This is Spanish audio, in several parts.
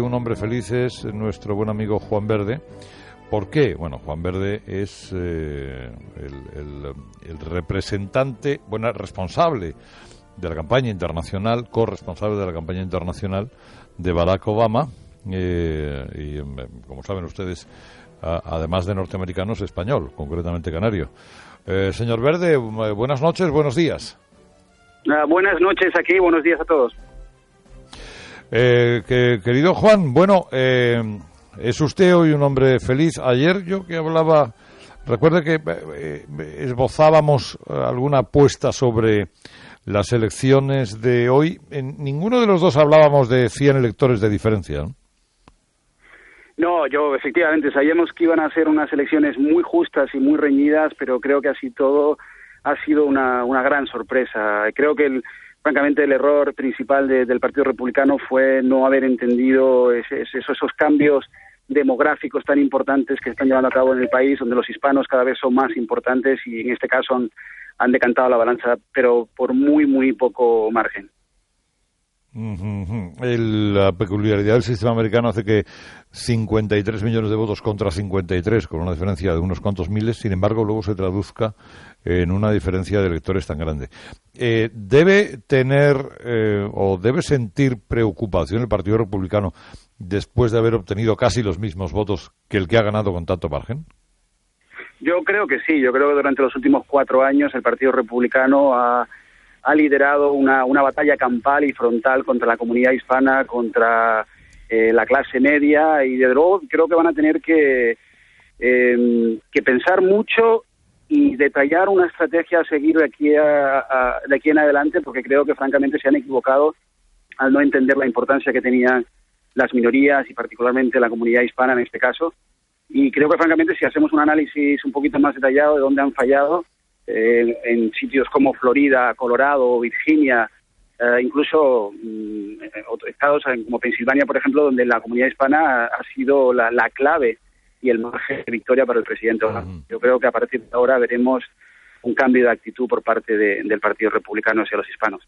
un hombre feliz es nuestro buen amigo Juan Verde. ¿Por qué? Bueno, Juan Verde es el representante, bueno, responsable de la campaña internacional, corresponsable de la campaña internacional de Barack Obama, y como saben ustedes, además de norteamericano, es español, concretamente canario. Señor Verde, buenas noches, buenos días. Buenas noches aquí, buenos días a todos. Querido Juan, bueno, es usted hoy un hombre feliz. Ayer yo que hablaba, recuerde que esbozábamos alguna apuesta sobre las elecciones de hoy. En ninguno de los dos hablábamos de 100 electores de diferencia, ¿no? No, efectivamente sabíamos que iban a ser unas elecciones muy justas y muy reñidas, pero creo que así todo ha sido una gran sorpresa. Creo que francamente el error principal del Partido Republicano fue no haber entendido esos cambios demográficos tan importantes que están llevando a cabo en el país, donde los hispanos cada vez son más importantes y en este caso han decantado la balanza, pero por muy poco margen. La peculiaridad del sistema americano hace que 53 millones de votos contra 53, con una diferencia de unos cuantos miles, sin embargo, luego se traduzca en una diferencia de electores tan grande. ¿Debe tener o debe sentir preocupación el Partido Republicano después de haber obtenido casi los mismos votos que el que ha ganado con tanto margen? Yo creo que sí. Yo creo que durante los últimos 4 años el Partido Republicano ha liderado una batalla campal y frontal contra la comunidad hispana, contra la clase media, y de luego creo que van a tener que pensar mucho y detallar una estrategia a seguir de aquí en adelante, porque creo que francamente se han equivocado al no entender la importancia que tenían las minorías y particularmente la comunidad hispana en este caso. Y creo que francamente si hacemos un análisis un poquito más detallado de dónde han fallado, en sitios como Florida, Colorado, Virginia, incluso estados como Pensilvania, por ejemplo, donde la comunidad hispana ha sido la clave y el margen de victoria para el presidente Obama. Yo creo que a partir de ahora veremos un cambio de actitud por parte del Partido Republicano hacia los hispanos.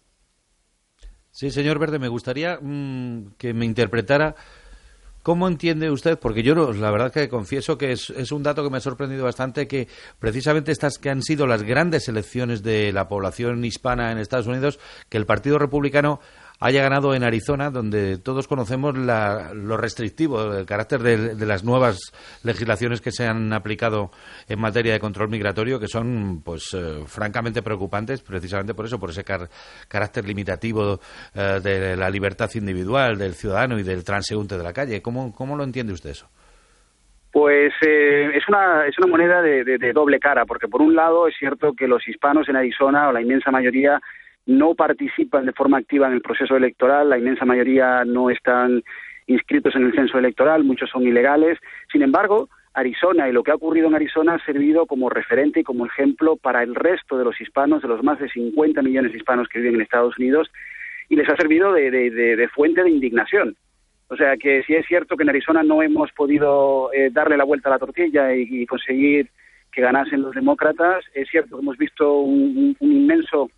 Sí, señor Verde, me gustaría que me interpretara ¿cómo entiende usted? Porque yo la verdad que confieso que es un dato que me ha sorprendido bastante, que precisamente estas que han sido las grandes elecciones de la población hispana en Estados Unidos, que el Partido Republicano haya ganado en Arizona, donde todos conocemos lo restrictivo, el carácter de las nuevas legislaciones que se han aplicado en materia de control migratorio, que son pues francamente preocupantes, precisamente por eso, por ese carácter limitativo de la libertad individual del ciudadano y del transeúnte de la calle. ¿Cómo lo entiende usted eso? Pues es una moneda de doble cara, porque por un lado es cierto que los hispanos en Arizona, o la inmensa mayoría, no participan de forma activa en el proceso electoral, la inmensa mayoría no están inscritos en el censo electoral, muchos son ilegales. Sin embargo, Arizona y lo que ha ocurrido en Arizona ha servido como referente y como ejemplo para el resto de los hispanos, de los más de 50 millones de hispanos que viven en Estados Unidos, y les ha servido de fuente de indignación. O sea que si es cierto que en Arizona no hemos podido darle la vuelta a la tortilla y conseguir que ganasen los demócratas, es cierto que hemos visto un inmenso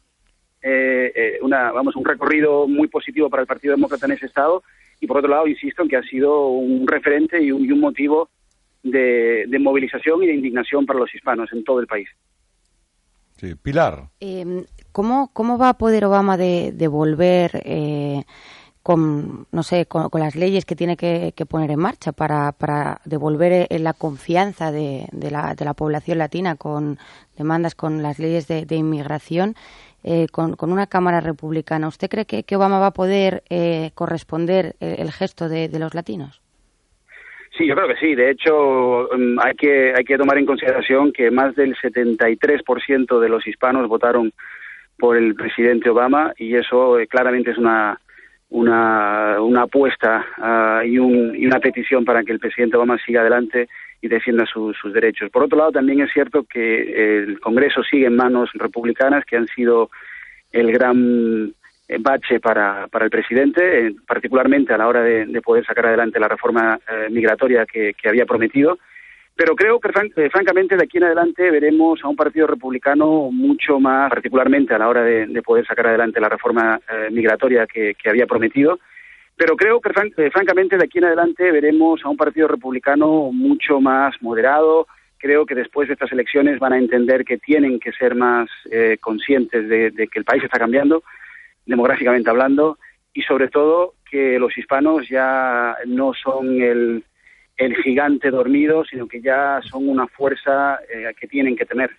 un recorrido muy positivo para el Partido Demócrata en ese estado, y por otro lado insisto en que ha sido un referente y un motivo de movilización y de indignación para los hispanos en todo el país. Sí, Pilar. ¿Cómo va a poder Obama devolver con las leyes que tiene que poner en marcha para devolver la confianza de la población latina con demandas, con las leyes de inmigración, con una Cámara republicana? ¿Usted cree que Obama va a poder corresponder el gesto de los latinos? Sí, yo creo que sí. De hecho, hay que tomar en consideración que más del 73% de los hispanos votaron por el presidente Obama, y eso claramente es una apuesta y una petición para que el presidente Obama siga adelante y defienda sus derechos. Por otro lado, también es cierto que el Congreso sigue en manos republicanas, que han sido el gran bache para el presidente, particularmente a la hora de poder sacar adelante la reforma migratoria que había prometido. Pero creo que francamente de aquí en adelante veremos a un partido republicano mucho más, particularmente a la hora de poder sacar adelante la reforma migratoria que había prometido. Pero creo que, francamente, de aquí en adelante veremos a un partido republicano mucho más moderado. Creo que después de estas elecciones van a entender que tienen que ser más conscientes de que el país está cambiando, demográficamente hablando, y sobre todo que los hispanos ya no son el gigante dormido, sino que ya son una fuerza que tienen que tener.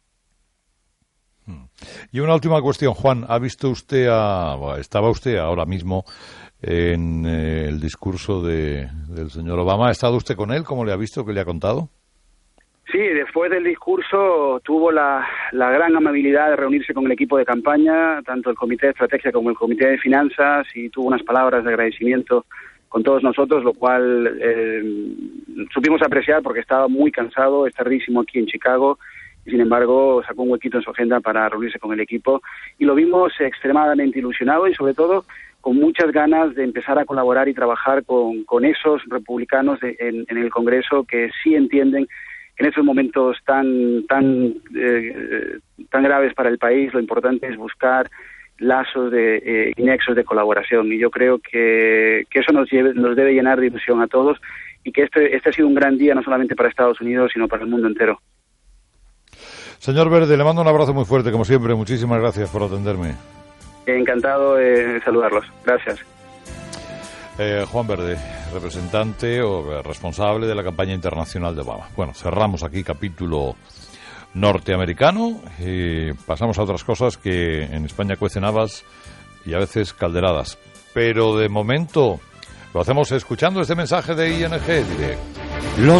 Y una última cuestión, Juan. ¿Ha visto usted estaba usted ahora mismo en el discurso del señor Obama? ¿Ha estado usted con él? ¿Cómo le ha visto? ¿Qué le ha contado? Sí, después del discurso tuvo la gran amabilidad de reunirse con el equipo de campaña, tanto el Comité de Estrategia como el Comité de Finanzas, y tuvo unas palabras de agradecimiento con todos nosotros, lo cual supimos apreciar porque estaba muy cansado, es tardísimo aquí en Chicago, y sin embargo sacó un huequito en su agenda para reunirse con el equipo, y lo vimos extremadamente ilusionado y sobre todo con muchas ganas de empezar a colaborar y trabajar con esos republicanos en el Congreso que sí entienden que en estos momentos tan graves para el país lo importante es buscar lazos y nexos de colaboración, y yo creo que eso nos debe llenar de ilusión a todos, y que este ha sido un gran día no solamente para Estados Unidos sino para el mundo entero. Señor Verde, le mando un abrazo muy fuerte, como siempre. Muchísimas gracias por atenderme. Encantado de saludarlos. Gracias. Juan Verde, representante o responsable de la campaña internacional de Obama. Bueno, cerramos aquí capítulo norteamericano y pasamos a otras cosas que en España cuecen habas y a veces calderadas. Pero de momento lo hacemos escuchando este mensaje de ING Direct.